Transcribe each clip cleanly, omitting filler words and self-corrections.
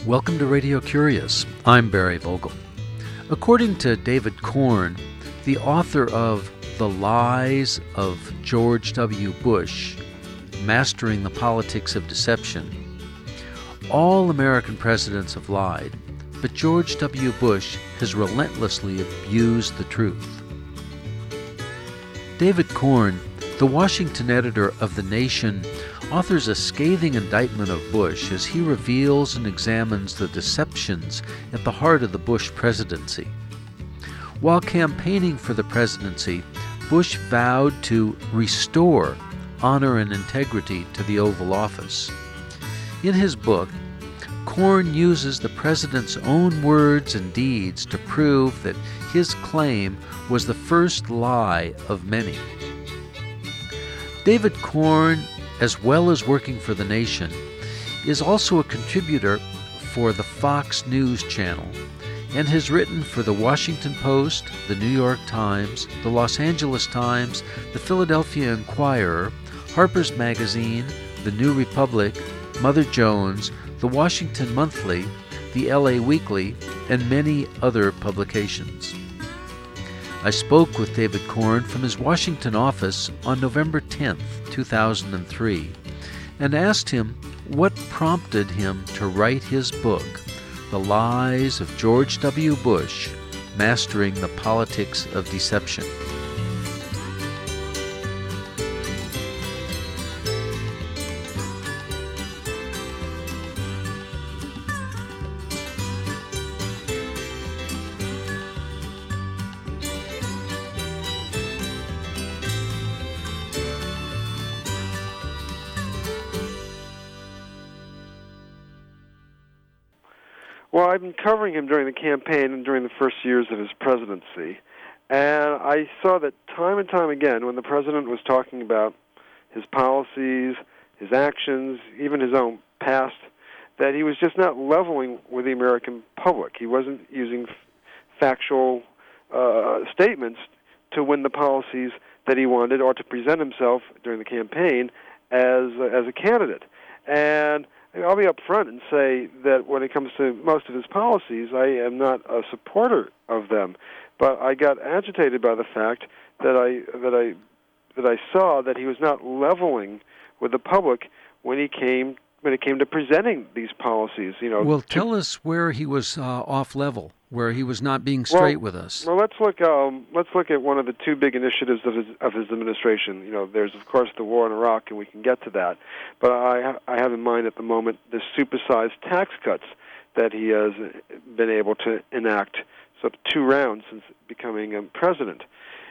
Welcome to Radio Curious. I'm Barry Vogel. According to David Korn, the author of The Lies of George W. Bush, Mastering the Politics of Deception, all American presidents have lied, but George W. Bush has relentlessly abused the truth. David Korn, the Washington editor of The Nation, authors a scathing indictment of Bush as he reveals and examines the deceptions at the heart of the Bush presidency. While campaigning for the presidency, Bush vowed to restore honor and integrity to the Oval Office. In his book, Korn uses the president's own words and deeds to prove that his claim was the first lie of many. David Korn, as well as working for The Nation, is also a contributor for the Fox News Channel and has written for The Washington Post, The New York Times, The Los Angeles Times, The Philadelphia Inquirer, Harper's Magazine, The New Republic, Mother Jones, The Washington Monthly, The LA Weekly, and many other publications. I spoke with David Korn from his Washington office on November 10, 2003, and asked him what prompted him to write his book, The Lies of George W. Bush, Mastering the Politics of Deception. Well, I've been covering him during the campaign and during the first years of his presidency, and I saw that time and time again when the president was talking about his policies, his actions, even his own past, that he was just not leveling with the American public. He wasn't using factual statements to win the policies that he wanted or to present himself during the campaign as a candidate. And I'll be up front and say that when it comes to most of his policies, I am not a supporter of them. But I got agitated by the fact that I saw that he was not leveling with the public when it came to presenting these policies. Well, tell us where he was off level, where he was not being straight with us. Well, let's look at one of the two big initiatives of his administration. There's of course the war in Iraq, and we can get to that. But I have in mind at the moment the supersized tax cuts that he has been able to enact. So 2 rounds since becoming president.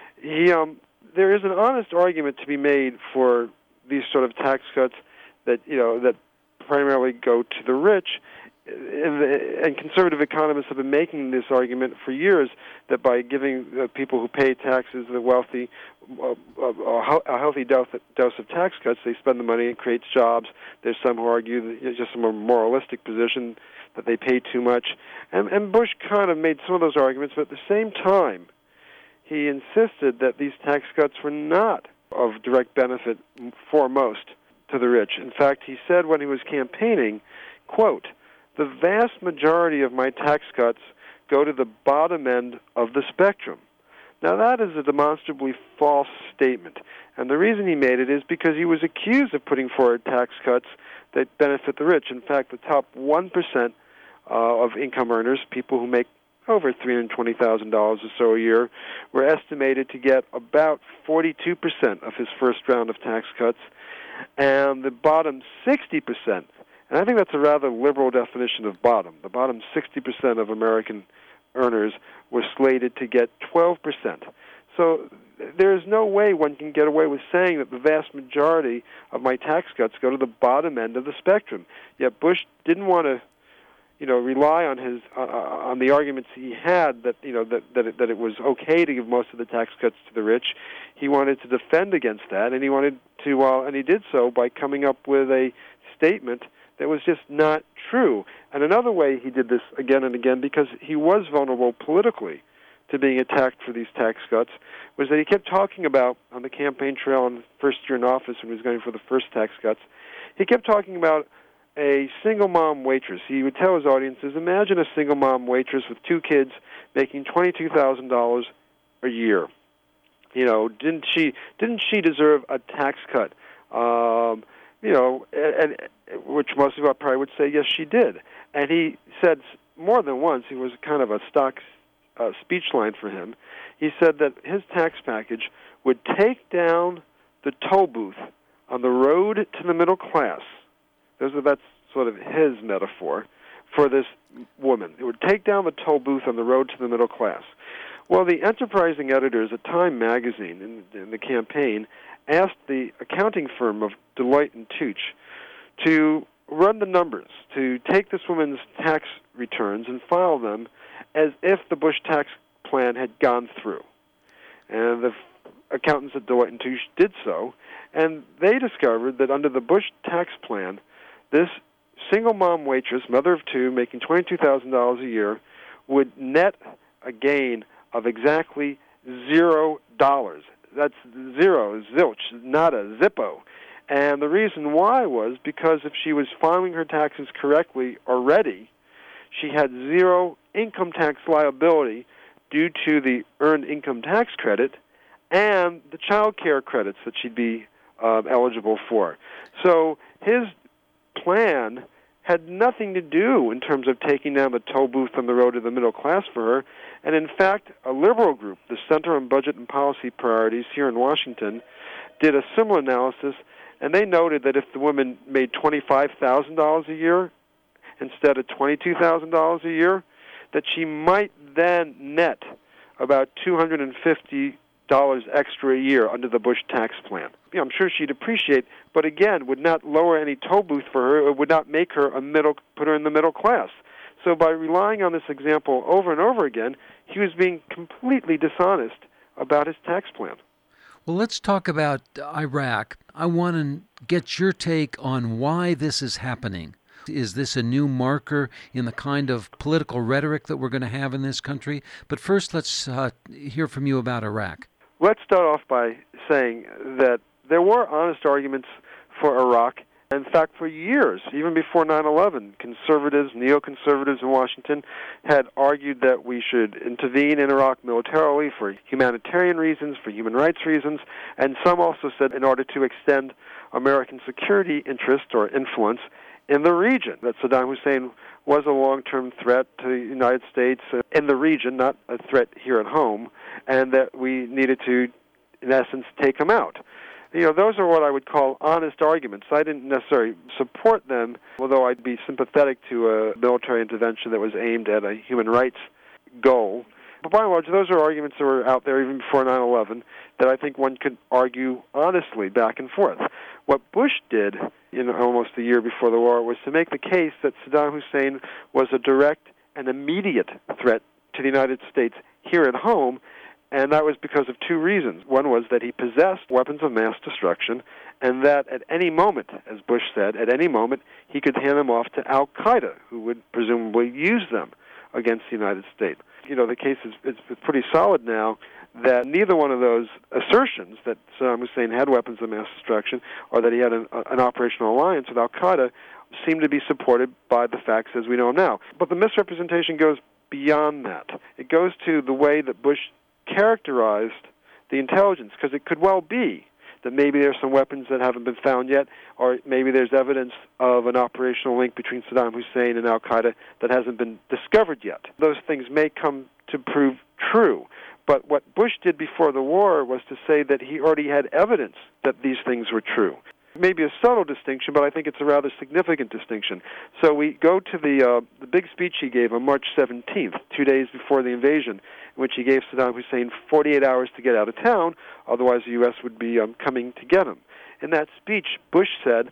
There is an honest argument to be made for these sort of tax cuts that primarily go to the rich. And conservative economists have been making this argument for years that by giving people who pay taxes, the wealthy, a healthy dose of tax cuts, they spend the money and creates jobs. There's some who argue that it's just a more moralistic position that they pay too much. And Bush kind of made some of those arguments, but at the same time, he insisted that these tax cuts were not of direct benefit for most to the rich. In fact, he said when he was campaigning, quote, "The vast majority of my tax cuts go to the bottom end of the spectrum." Now, that is a demonstrably false statement. And the reason he made it is because he was accused of putting forward tax cuts that benefit the rich. In fact, the top 1% of income earners, people who make over $320,000 or so a year, were estimated to get about 42% of his first round of tax cuts. And the bottom 60%, and I think that's a rather liberal definition of bottom. The bottom 60% of American earners were slated to get 12%. So there's no way one can get away with saying that the vast majority of my tax cuts go to the bottom end of the spectrum. Yet Bush didn't want to, rely on his on the arguments he had that that it was okay to give most of the tax cuts to the rich. He wanted to defend against that, and he wanted to, and he did so by coming up with a statement that was just not true. And another way he did this again and again, because he was vulnerable politically to being attacked for these tax cuts, was that he kept talking about, on the campaign trail in the first year in office when he was going for the first tax cuts, he kept talking about a single mom waitress. He would tell his audiences, imagine a single mom waitress with 2 kids making $22,000 a year. You know, didn't she deserve a tax cut? You know, and which most people probably would say yes, she did. And he said more than once, he was kind of a stock speech line for him. He said that his tax package would take down the toll booth on the road to the middle class. That's sort of his metaphor for this woman. It would take down the toll booth on the road to the middle class. Well, the enterprising editors at Time magazine in the campaign asked the accounting firm of Deloitte & Touche to run the numbers, to take this woman's tax returns and file them as if the Bush tax plan had gone through. And the accountants at Deloitte & Touche did so, and they discovered that under the Bush tax plan, this single mom waitress, mother of 2, making $22,000 a year, would net a gain of exactly $0. That's zero, zilch, nada, zippo. And the reason why was because if she was filing her taxes correctly already, she had 0 income tax liability due to the earned income tax credit and the child care credits that she'd be eligible for. So his plan had nothing to do in terms of taking down the toll booth on the road to the middle class for her. And in fact, a liberal group, the Center on Budget and Policy Priorities here in Washington, did a similar analysis, and they noted that if the woman made $25,000 a year instead of $22,000 a year, that she might then net about $250 extra a year under the Bush tax plan. You know, I'm sure she'd appreciate, but again, would not lower any toll booth for her. It would not make her put her in the middle class. So by relying on this example over and over again, he was being completely dishonest about his tax plan. Well, let's talk about Iraq. I want to get your take on why this is happening. Is this a new marker in the kind of political rhetoric that we're going to have in this country? But first, let's hear from you about Iraq. Let's start off by saying that there were honest arguments for Iraq. In fact, for years, even before 9/11, conservatives, neoconservatives in Washington had argued that we should intervene in Iraq militarily for humanitarian reasons, for human rights reasons, and some also said in order to extend American security interest or influence in the region, that Saddam Hussein was a long-term threat to the United States in the region, not a threat here at home, and that we needed to, in essence, take him out. You know, those are what I would call honest arguments. I didn't necessarily support them, although I'd be sympathetic to a military intervention that was aimed at a human rights goal. But by and large, those are arguments that were out there even before 9/11 that I think one could argue honestly back and forth. What Bush did in almost a year before the war was to make the case that Saddam Hussein was a direct and immediate threat to the United States here at home, and that was because of 2 reasons. One was that he possessed weapons of mass destruction, and that at any moment, as Bush said, at any moment, he could hand them off to al-Qaeda, who would presumably use them against the United States. You know, the case is pretty solid now that neither one of those assertions, that Saddam Hussein had weapons of mass destruction or that he had an operational alliance with al-Qaeda, seem to be supported by the facts as we know them now. But the misrepresentation goes beyond that. It goes to the way that Bush characterized the intelligence, because it could well be that maybe there's some weapons that haven't been found yet, or maybe there's evidence of an operational link between Saddam Hussein and al-Qaeda that hasn't been discovered yet. Those things may come to prove true. But what Bush did before the war was to say that he already had evidence that these things were true. Maybe a subtle distinction, but I think it's a rather significant distinction. So we go to the big speech he gave on March 17th, 2 days before the invasion, in which he gave Saddam Hussein 48 hours to get out of town, otherwise the U.S. would be coming to get him. In that speech, Bush said,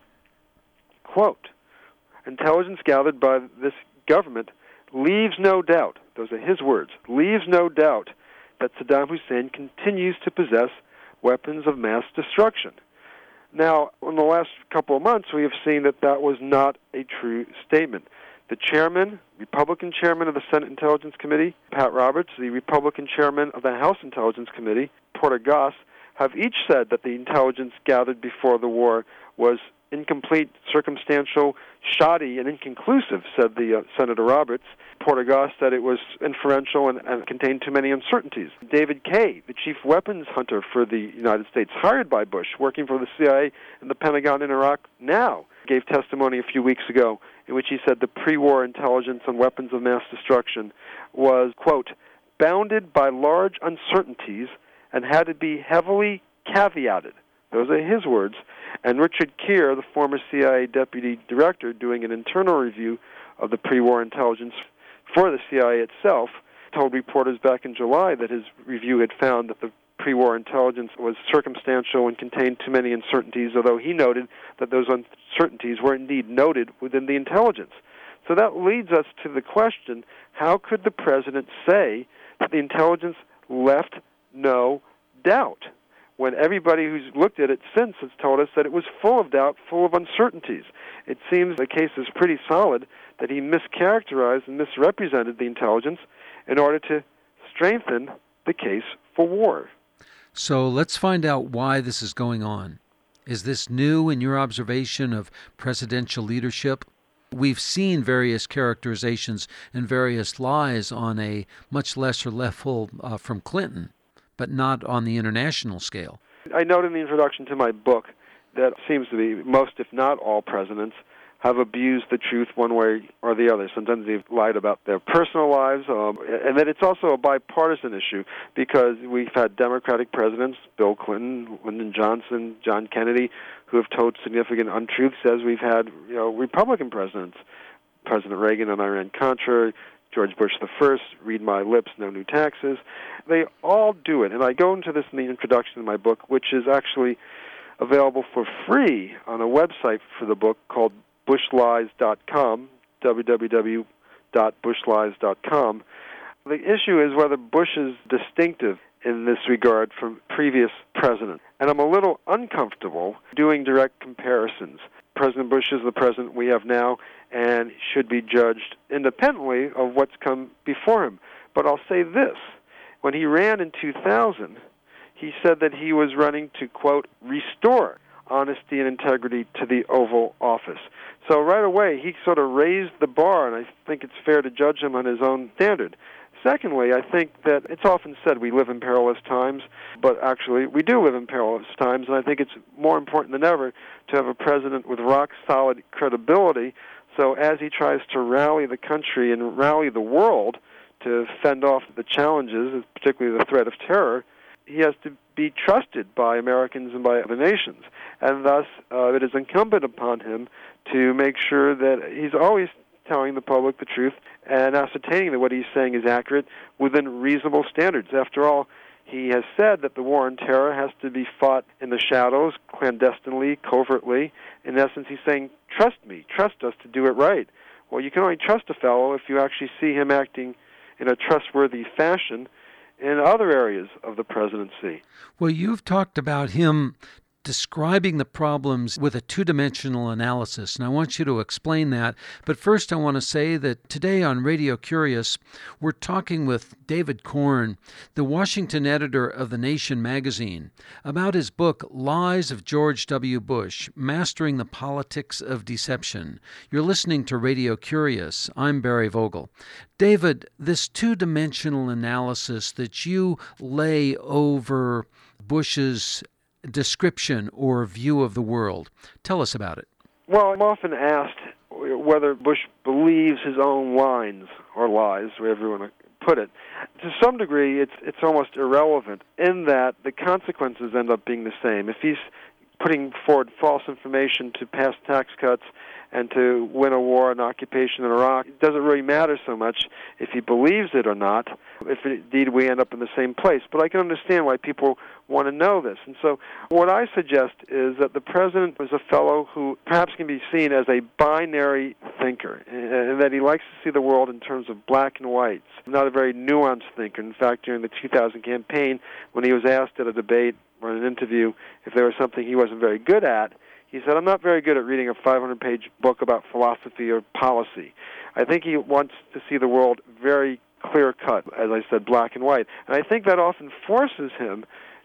quote, "Intelligence gathered by this government leaves no doubt," those are his words, "leaves no doubt that Saddam Hussein continues to possess weapons of mass destruction." Now, in the last couple of months, we have seen that that was not a true statement. The chairman, Republican chairman of the Senate Intelligence Committee, Pat Roberts, the Republican chairman of the House Intelligence Committee, Porter Goss, have each said that the intelligence gathered before the war was incomplete, circumstantial, shoddy, and inconclusive, said the Senator Roberts. Porter-Goss said it was inferential and contained too many uncertainties. David Kaye, the chief weapons hunter for the United States, hired by Bush, working for the CIA and the Pentagon in Iraq now, gave testimony a few weeks ago in which he said the pre-war intelligence on weapons of mass destruction was, quote, bounded by large uncertainties and had to be heavily caveated. Those are his words. And Richard Keir, the former CIA deputy director, doing an internal review of the pre-war intelligence for the CIA itself, told reporters back in July that his review had found that the pre-war intelligence was circumstantial and contained too many uncertainties, although he noted that those uncertainties were indeed noted within the intelligence. So that leads us to the question, how could the president say that the intelligence left no doubt, when everybody who's looked at it since has told us that it was full of doubt, full of uncertainties? It seems the case is pretty solid that he mischaracterized and misrepresented the intelligence in order to strengthen the case for war. So let's find out why this is going on. Is this new in your observation of presidential leadership? We've seen various characterizations and various lies on a much lesser level from Clinton, but not on the international scale. I note in the introduction to my book that seems to be most, if not all, presidents have abused the truth one way or the other. Sometimes they've lied about their personal lives, and that it's also a bipartisan issue because we've had Democratic presidents, Bill Clinton, Lyndon Johnson, John Kennedy, who have told significant untruths, as we've had Republican presidents, President Reagan on Iran-Contra, George Bush I, read my lips, no new taxes. They all do it, and I go into this in the introduction of my book, which is actually available for free on a website for the book called bushlies.com, www.bushlies.com. The issue is whether Bush is distinctive in this regard from previous presidents. And I'm a little uncomfortable doing direct comparisons. President Bush is the president we have now and should be judged independently of what's come before him. But I'll say this. When he ran in 2000, he said that he was running to, quote, restore honesty and integrity to the Oval Office. So right away, he sort of raised the bar, and I think it's fair to judge him on his own standard. Secondly, I think that it's often said we live in perilous times, but actually we do live in perilous times, and I think it's more important than ever to have a president with rock-solid credibility, so as he tries to rally the country and rally the world to fend off the challenges, particularly the threat of terror, he has to be trusted by Americans and by other nations. And thus, it is incumbent upon him to make sure that he's always telling the public the truth and ascertaining that what he's saying is accurate within reasonable standards. After all, he has said that the war on terror has to be fought in the shadows, clandestinely, covertly. In essence, he's saying, trust me, trust us to do it right. Well, you can only trust a fellow if you actually see him acting in a trustworthy fashion in other areas of the presidency. Well, you've talked about him describing the problems with a two-dimensional analysis, and I want you to explain that. But first, I want to say that today on Radio Curious, we're talking with David Corn, the Washington editor of The Nation magazine, about his book, Lies of George W. Bush, Mastering the Politics of Deception. You're listening to Radio Curious. I'm Barry Vogel. David, this two-dimensional analysis that you lay over Bush's description or view of the world. Tell us about it. Well, I'm often asked whether Bush believes his own lines or lies, wherever you want to put it. To some degree, it's almost irrelevant in that the consequences end up being the same. If he's putting forward false information to pass tax cuts and to win a war and occupation in Iraq, it doesn't really matter so much if he believes it or not, if indeed we end up in the same place. But I can understand why people want to know this. And so what I suggest is that the president is a fellow who perhaps can be seen as a binary thinker, and that he likes to see the world in terms of black and whites, not a very nuanced thinker. In fact, during the 2000 campaign, when he was asked at a debate or an interview if there was something he wasn't very good at, he said, I'm not very good at reading a 500-page book about philosophy or policy. I think he wants to see the world very clear-cut, as I said, black and white. And I think that often forces him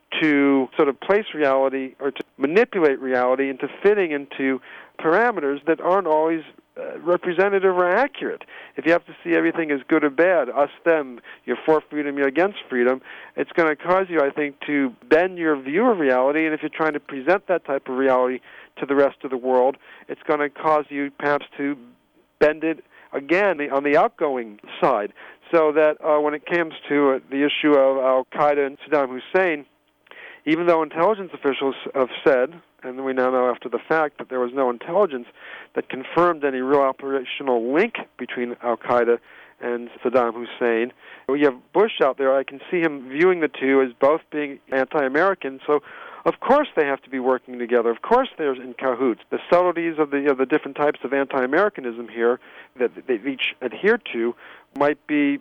to sort of place reality or to manipulate reality into fitting into parameters that aren't always representative or accurate. If you have to see everything as good or bad, us, them, you're for freedom, you're against freedom, it's going to cause you, I think, to bend your view of reality, and if you're trying to present that type of reality to the rest of the world, it's going to cause you perhaps to bend it again on the outgoing side. So that when it comes to the issue of al-Qaeda and Saddam Hussein, even though intelligence officials have said, and we now know after the fact, that there was no intelligence that confirmed any real operational link between al-Qaeda and Saddam Hussein. You have Bush out there. I can see him viewing the two as both being anti-American. So, of course, they have to be working together. Of course, they're in cahoots. The subtleties of the different types of anti-Americanism here that they each adhere to might be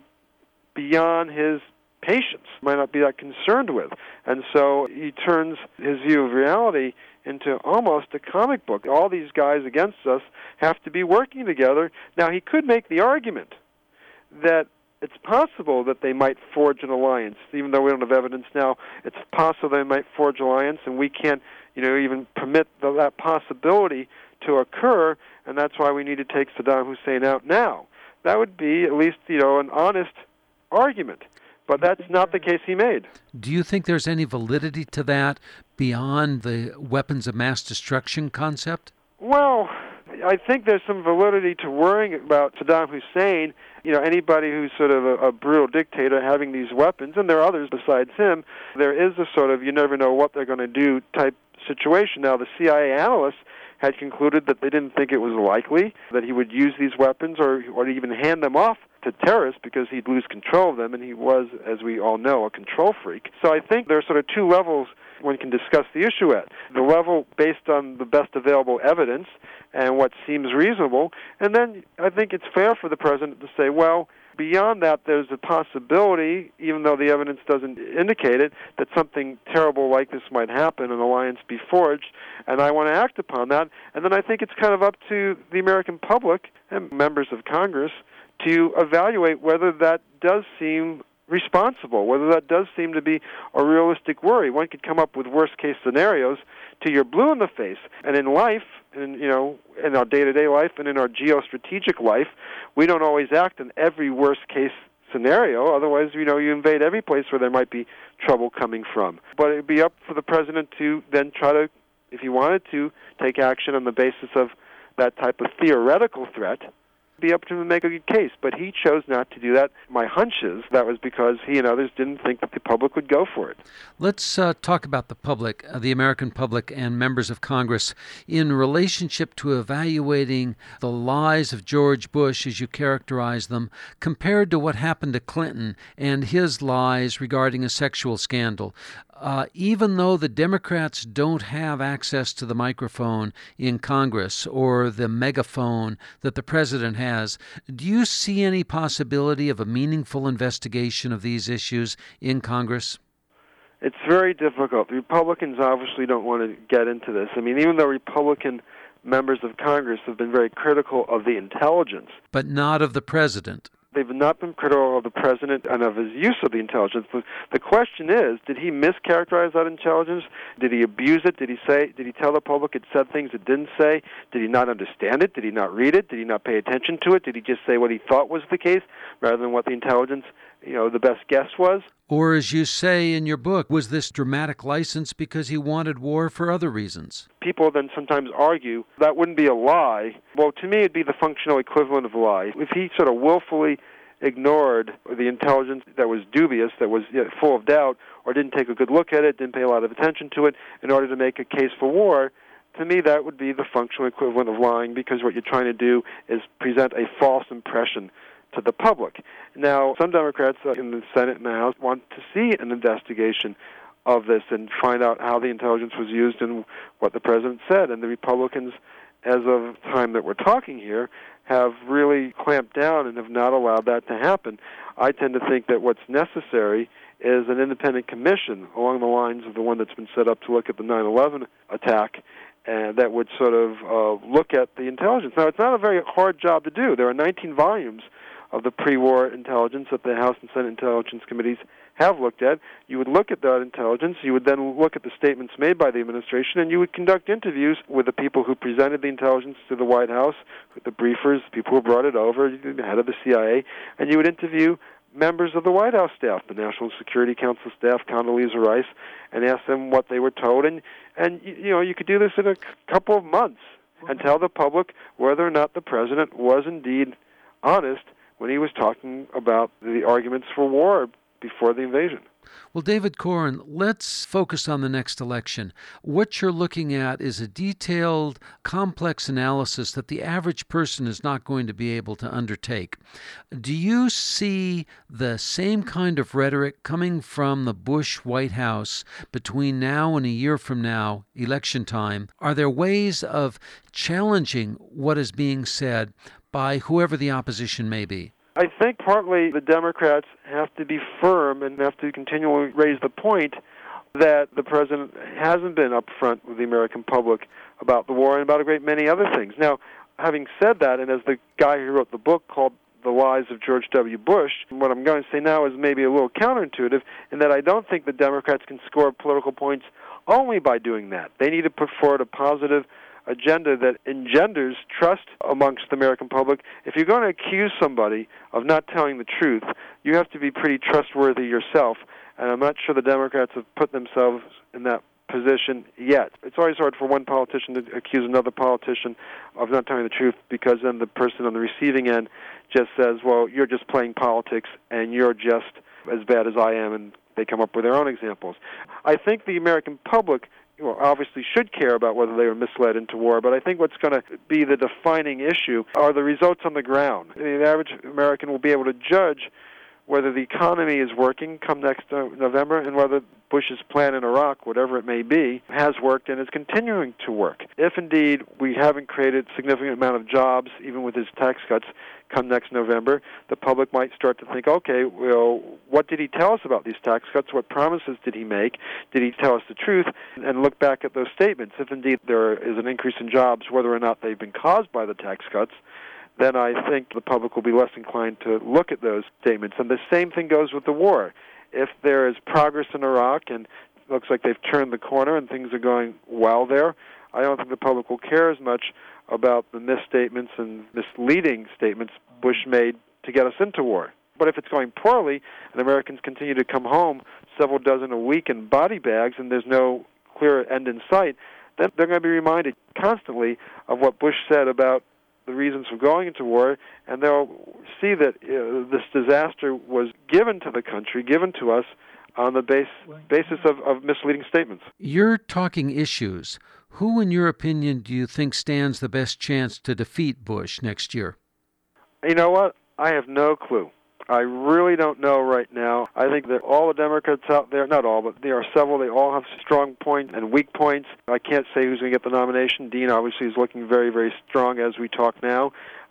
beyond his patience, might not be that concerned with. And so he turns his view of reality into almost a comic book. All these guys against us have to be working together. Now, he could make the argument that it's possible that they might forge an alliance, even though we don't have evidence now. It's possible they might forge an alliance, and we can't, even permit that possibility to occur, and that's why we need to take Saddam Hussein out now. That would be at least, an honest argument. But that's not the case he made. Do you think there's any validity to that beyond the weapons of mass destruction concept? Well, I think there's some validity to worrying about Saddam Hussein. Anybody who's sort of a brutal dictator having these weapons, and there are others besides him, there is a sort of you never know what they're going to do type situation. Now, the CIA analysts had concluded that they didn't think it was likely that he would use these weapons or even hand them off to terrorists because he'd lose control of them, and he was, as we all know, a control freak. So I think there are sort of two levels one can discuss the issue at. The level based on the best available evidence and what seems reasonable, and then I think it's fair for the president to say, well, beyond that, there's a possibility, even though the evidence doesn't indicate it, that something terrible like this might happen, an alliance be forged, and I want to act upon that. And then I think it's kind of up to the American public and members of Congress to evaluate whether that does seem responsible, whether that does seem to be a realistic worry. One could come up with worst-case scenarios till you're blue in the face. And in life, in our day-to-day life and in our geostrategic life, we don't always act in every worst-case scenario. Otherwise, you invade every place where there might be trouble coming from. But it would be up for the president to then try to, if he wanted to, take action on the basis of that type of theoretical threat. Be up to him to make a good case, but he chose not to do that. My hunch is that was because he and others didn't think that the public would go for it. Let's talk about the public, the American public and members of Congress in relationship to evaluating the lies of George Bush, as you characterize them, compared to what happened to Clinton and his lies regarding a sexual scandal. Even though the Democrats don't have access to the microphone in Congress or the megaphone that the president has, do you see any possibility of a meaningful investigation of these issues in Congress? It's very difficult. The Republicans obviously don't want to get into this. I mean, even though Republican members of Congress have been very critical of the intelligence. But not of the president. They've not been critical of the president and of his use of the intelligence. The question is, did he mischaracterize that intelligence? Did he abuse it? Did he tell the public it said things it didn't say? Did he not understand it? Did he not read it? Did he not pay attention to it? Did he just say what he thought was the case rather than what the intelligence, the best guess was? Or, as you say in your book, was this dramatic license because he wanted war for other reasons? People then sometimes argue that wouldn't be a lie. Well, to me, it'd be the functional equivalent of a lie. If he sort of willfully ignored the intelligence that was dubious, that was full of doubt, or didn't take a good look at it, didn't pay a lot of attention to it in order to make a case for war, to me that would be the functional equivalent of lying, because what you're trying to do is present a false impression to the public. Now, some Democrats in the Senate and the House want to see an investigation of this and find out how the intelligence was used and what the president said. And the Republicans, as of the time that we're talking here, have really clamped down and have not allowed that to happen. I tend to think that what's necessary is an independent commission along the lines of the one that's been set up to look at the 9/11 attack, and that would sort of look at the intelligence. Now, it's not a very hard job to do. There are 19 volumes of the pre-war intelligence that the House and Senate Intelligence Committees have produced. It's a have looked at. You would look at that intelligence. You would then look at the statements made by the administration, and you would conduct interviews with the people who presented the intelligence to the White House, with the briefers, the people who brought it over, the head of the CIA, and you would interview members of the White House staff, the National Security Council staff, Condoleezza Rice, and ask them what they were told. And you could do this in a couple of months and tell the public whether or not the president was indeed honest when he was talking about the arguments for war before the invasion. Well, David Corn, let's focus on the next election. What you're looking at is a detailed, complex analysis that the average person is not going to be able to undertake. Do you see the same kind of rhetoric coming from the Bush White House between now and a year from now, election time? Are there ways of challenging what is being said by whoever the opposition may be? I think partly the Democrats have to be firm and have to continually raise the point that the president hasn't been upfront with the American public about the war and about a great many other things. Now, having said that, and as the guy who wrote the book called The Lies of George W. Bush, what I'm going to say now is maybe a little counterintuitive in that I don't think the Democrats can score political points only by doing that. They need to put forward a positive agenda that engenders trust amongst the American public. If you're going to accuse somebody of not telling the truth, you have to be pretty trustworthy yourself, and I'm not sure the Democrats have put themselves in that position yet. It's always hard for one politician to accuse another politician of not telling the truth, because then the person on the receiving end just says, well, you're just playing politics and you're just as bad as I am, and they come up with their own examples. I think the American public obviously should care about whether they were misled into war, but I think what's going to be the defining issue are the results on the ground. The average American will be able to judge whether the economy is working come next November and whether Bush's plan in Iraq, whatever it may be, has worked and is continuing to work. If indeed we haven't created a significant amount of jobs, even with his tax cuts, come next November, the public might start to think, okay, well, what did he tell us about these tax cuts? What promises did he make? Did he tell us the truth? And look back at those statements. If indeed there is an increase in jobs, whether or not they've been caused by the tax cuts, then I think the public will be less inclined to look at those statements. And the same thing goes with the war. If there is progress in Iraq and it looks like they've turned the corner and things are going well there, I don't think the public will care as much about the misstatements and misleading statements Bush made to get us into war. But if it's going poorly and Americans continue to come home several dozen a week in body bags and there's no clear end in sight, then they're going to be reminded constantly of what Bush said about the reasons for going into war, and they'll see that this disaster was given to the country, given to us, on the basis of misleading statements. You're talking issues. Who, in your opinion, do you think stands the best chance to defeat Bush next year? You know what? I have no clue. I really don't know right now. I think that all the Democrats out there, not all, but there are several, they all have strong points and weak points. I can't say who's going to get the nomination. Dean obviously is looking very, very strong as we talk now,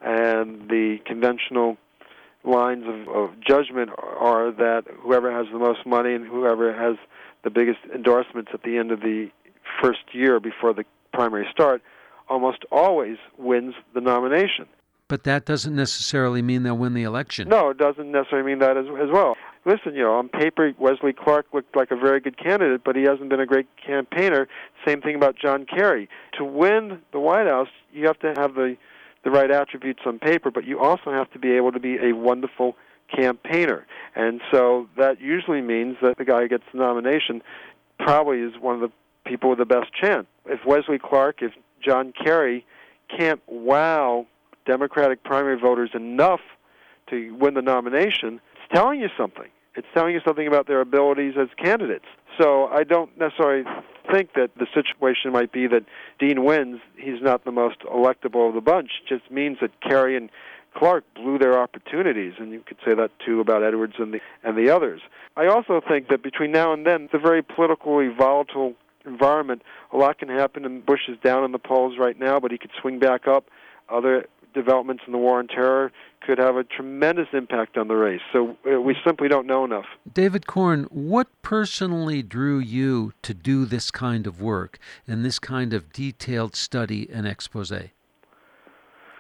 and the conventional lines of judgment are that whoever has the most money and whoever has the biggest endorsements at the end of the first year before the primary start almost always wins the nomination. But that doesn't necessarily mean they'll win the election. No, it doesn't necessarily mean that as well. Listen, on paper, Wesley Clark looked like a very good candidate, but he hasn't been a great campaigner. Same thing about John Kerry. To win the White House, you have to have the right attributes on paper, but you also have to be able to be a wonderful campaigner. And so that usually means that the guy who gets the nomination probably is one of the people with the best chance. If Wesley Clark, if John Kerry can't wow Democratic primary voters enough to win the nomination, it's telling you something. It's telling you something about their abilities as candidates. So I don't necessarily think that the situation might be that Dean wins, he's not the most electable of the bunch. It just means that Kerry and Clark blew their opportunities, and you could say that too about Edwards and the others. I also think that between now and then, it's a very politically volatile environment. A lot can happen, and Bush is down in the polls right now, but he could swing back up. Other developments in the war on terror could have a tremendous impact on the race. So we simply don't know enough. David Corn, what personally drew you to do this kind of work and this kind of detailed study and expose?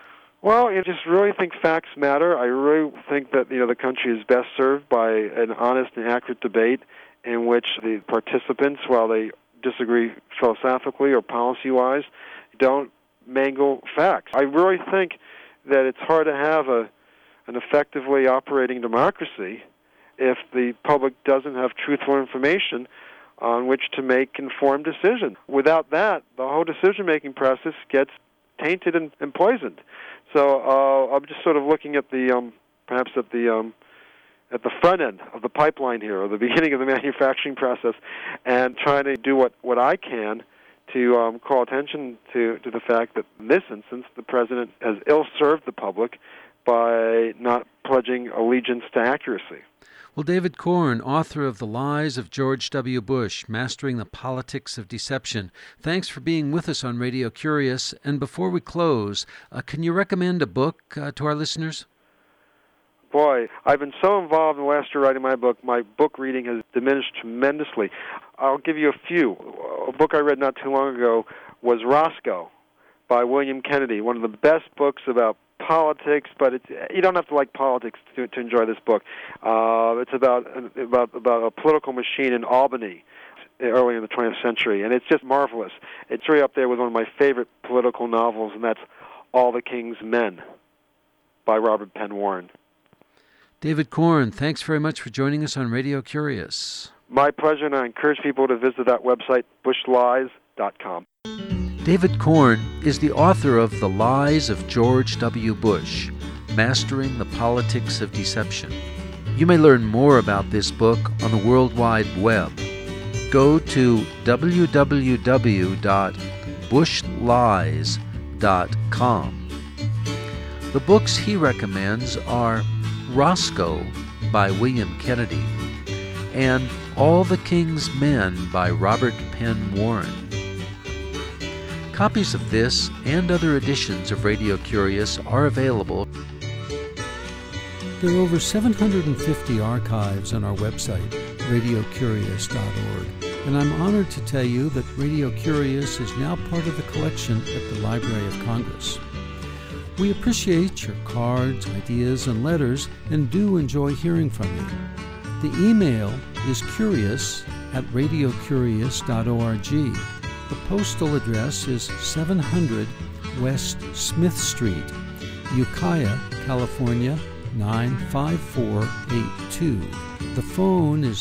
Well, I just really think facts matter. I really think that the country is best served by an honest and accurate debate in which the participants, while they disagree philosophically or policy-wise, don't mangle facts. I really think that it's hard to have an effectively operating democracy if the public doesn't have truthful information on which to make informed decisions. Without that, the whole decision-making process gets tainted and poisoned. So I'm just sort of looking at the perhaps at the front end of the pipeline here, or the beginning of the manufacturing process, and trying to do what I can to call attention to the fact that in this instance the president has ill-served the public by not pledging allegiance to accuracy. Well, David Corn, author of The Lies of George W. Bush, Mastering the Politics of Deception, thanks for being with us on Radio Curious. And before we close, can you recommend a book to our listeners? Boy, I've been so involved in the last year writing my book reading has diminished tremendously. I'll give you a few. A book I read not too long ago was Roscoe by William Kennedy, one of the best books about politics, but you don't have to like politics to enjoy this book. It's about a political machine in Albany early in the 20th century, and it's just marvelous. It's right up there with one of my favorite political novels, and that's All the King's Men by Robert Penn Warren. David Corn, thanks very much for joining us on Radio Curious. My pleasure, and I encourage people to visit that website, bushlies.com. David Corn is the author of The Lies of George W. Bush, Mastering the Politics of Deception. You may learn more about this book on the World Wide Web. Go to www.bushlies.com. The books he recommends are Roscoe by William Kennedy and All the King's Men by Robert Penn Warren. Copies of this and other editions of Radio Curious are available. There are over 750 archives on our website, radiocurious.org, and I'm honored to tell you that Radio Curious is now part of the collection at the Library of Congress. We appreciate your cards, ideas, and letters, and do enjoy hearing from you. The email is curious@radiocurious.org. The postal address is 700 West Smith Street, Ukiah, California, 95482. The phone is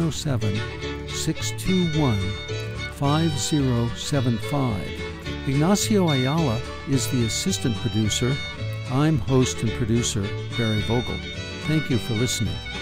707-621-5075. Ignacio Ayala is the assistant producer. I'm host and producer Barry Vogel. Thank you for listening.